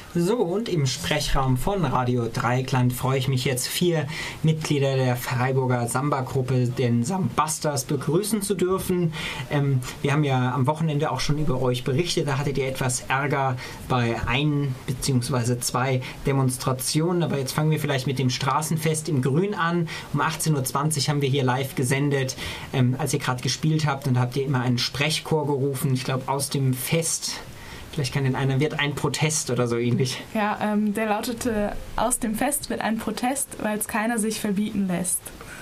So, und im Sprechraum von Radio Dreieckland freue ich mich jetzt, 4 Mitglieder der Freiburger Samba-Gruppe, den Sambastas, begrüßen zu dürfen. Wir haben ja am Wochenende auch schon über euch berichtet, da hattet ihr etwas Ärger bei 1 bzw. 2 Demonstrationen, aber jetzt fangen wir vielleicht mit dem Straßenfest im Grün an. Um 18.20 Uhr haben wir hier live gesendet, als ihr gerade gespielt habt, und habt ihr immer einen Sprechchor gerufen, ich glaube aus dem Fest. Vielleicht kann denn einer, wird ein Protest oder so ähnlich. Ja, der lautete, aus dem Fest wird ein Protest, weil es keiner sich verbieten lässt.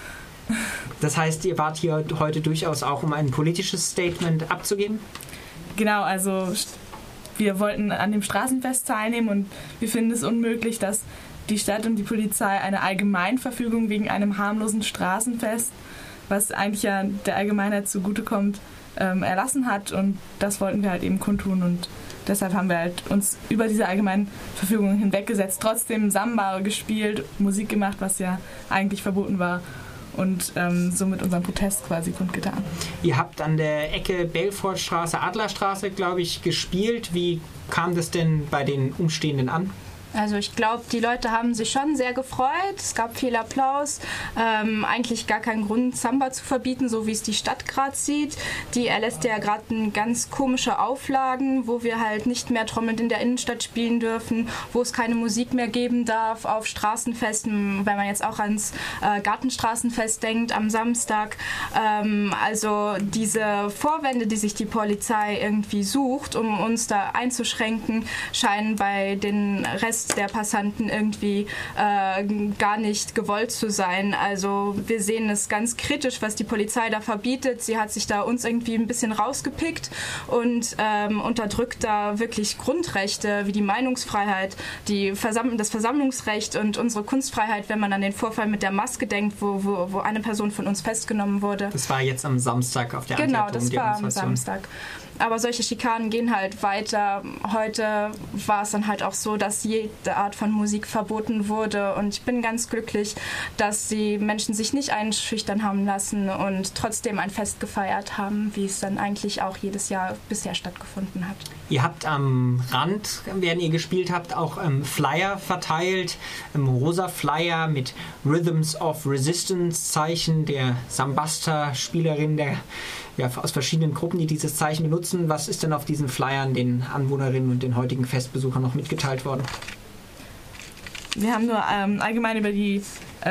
Das heißt, ihr wart hier heute durchaus auch, um ein politisches Statement abzugeben? Genau, also wir wollten an dem Straßenfest teilnehmen und wir finden es unmöglich, dass die Stadt und die Polizei eine Allgemeinverfügung wegen einem harmlosen Straßenfest, was eigentlich ja der Allgemeinheit zugutekommt, erlassen hat, und das wollten wir halt eben kundtun, und deshalb haben wir halt uns über diese allgemeinen Verfügungen hinweggesetzt, trotzdem Samba gespielt, Musik gemacht, was ja eigentlich verboten war, und somit unseren Protest quasi kundgetan. Ihr habt an der Ecke Belfortstraße, Adlerstraße, glaube ich, gespielt. Wie kam das denn bei den Umstehenden an? Also ich glaube, die Leute haben sich schon sehr gefreut. Es gab viel Applaus. Eigentlich gar keinen Grund, Samba zu verbieten, so wie es die Stadt gerade sieht. Die erlässt ja gerade ganz komische Auflagen, wo wir halt nicht mehr trommelnd in der Innenstadt spielen dürfen, wo es keine Musik mehr geben darf auf Straßenfesten, wenn man jetzt auch ans Gartenstraßenfest denkt am Samstag. Also diese Vorwände, die sich die Polizei irgendwie sucht, um uns da einzuschränken, scheinen bei den Rest der Passanten irgendwie gar nicht gewollt zu sein. Also wir sehen es ganz kritisch, was die Polizei da verbietet. Sie hat sich da uns irgendwie ein bisschen rausgepickt und unterdrückt da wirklich Grundrechte wie die Meinungsfreiheit, das Versammlungsrecht und unsere Kunstfreiheit, wenn man an den Vorfall mit der Maske denkt, wo eine Person von uns festgenommen wurde. Das war jetzt am Samstag auf der Genau, das war am Samstag. Aber solche Schikanen gehen halt weiter. Heute war es dann halt auch so, dass jede Art von Musik verboten wurde. Und ich bin ganz glücklich, dass die Menschen sich nicht einschüchtern haben lassen und trotzdem ein Fest gefeiert haben, wie es dann eigentlich auch jedes Jahr bisher stattgefunden hat. Ihr habt am Rand, während ihr gespielt habt, auch Flyer verteilt. Rosa Flyer mit Rhythms of Resistance Zeichen der Sambasta-Spielerin, aus verschiedenen Gruppen, die dieses Zeichen benutzen. Was ist denn auf diesen Flyern den Anwohnerinnen und den heutigen Festbesuchern noch mitgeteilt worden? Wir haben nur allgemein über die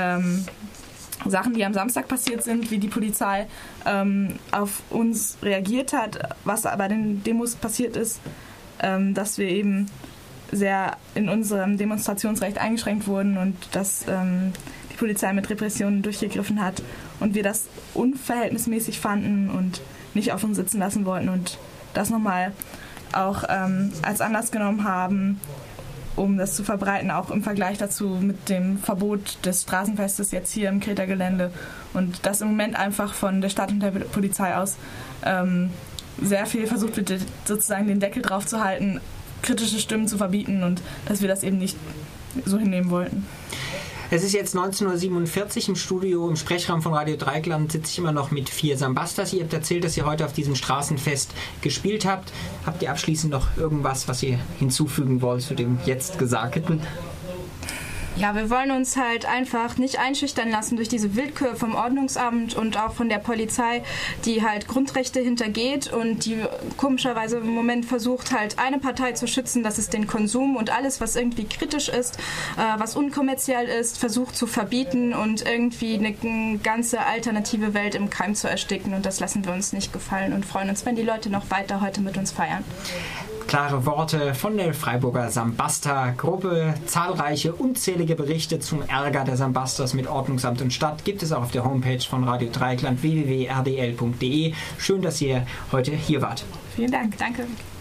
Sachen, die am Samstag passiert sind, wie die Polizei auf uns reagiert hat, was bei den Demos passiert ist, dass wir eben sehr in unserem Demonstrationsrecht eingeschränkt wurden und dass die Polizei mit Repressionen durchgegriffen hat und wir das unverhältnismäßig fanden und nicht auf uns sitzen lassen wollten und das nochmal auch als Anlass genommen haben, um das zu verbreiten, auch im Vergleich dazu mit dem Verbot des Straßenfestes jetzt hier im Kreter Gelände, und dass im Moment einfach von der Stadt und der Polizei aus sehr viel versucht wird, sozusagen den Deckel drauf zu halten, kritische Stimmen zu verbieten, und dass wir das eben nicht so hinnehmen wollten. Es ist jetzt 19.47 Uhr im Studio, im Sprechraum von Radio Dreieckland sitze ich immer noch mit 4 Sambastas. Ihr habt erzählt, dass ihr heute auf diesem Straßenfest gespielt habt. Habt ihr abschließend noch irgendwas, was ihr hinzufügen wollt zu dem jetzt Gesagten? Ja, wir wollen uns halt einfach nicht einschüchtern lassen durch diese Willkür vom Ordnungsamt und auch von der Polizei, die halt Grundrechte hintergeht und die komischerweise im Moment versucht, halt eine Partei zu schützen, das ist den Konsum, und alles, was irgendwie kritisch ist, was unkommerziell ist, versucht zu verbieten und irgendwie eine ganze alternative Welt im Keim zu ersticken, und das lassen wir uns nicht gefallen und freuen uns, wenn die Leute noch weiter heute mit uns feiern. Klare Worte von der Freiburger Sambasta-Gruppe. Zahlreiche, unzählige Berichte zum Ärger der Sambastas mit Ordnungsamt und Stadt gibt es auch auf der Homepage von Radio Dreieckland www.rdl.de. Schön, dass ihr heute hier wart. Vielen Dank. Danke.